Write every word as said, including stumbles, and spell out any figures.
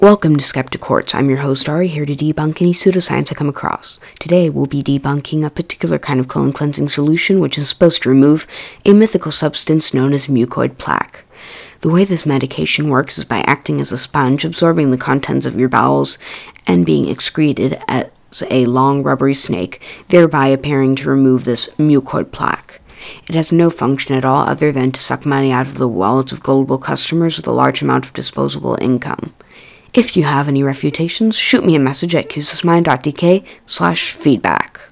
Welcome to Skepticorts. I'm your host Ari, here to debunk any pseudoscience I come across. Today we'll be debunking a particular kind of colon cleansing solution which is supposed to remove a mythical substance known as mucoid plaque. The way this medication works is by acting as a sponge, absorbing the contents of your bowels and being excreted as a long rubbery snake, thereby appearing to remove this mucoid plaque. It has no function at all other than to suck money out of the wallets of gullible customers with a large amount of disposable income. If you have any refutations, shoot me a message at q s mind dot d k slash feedback.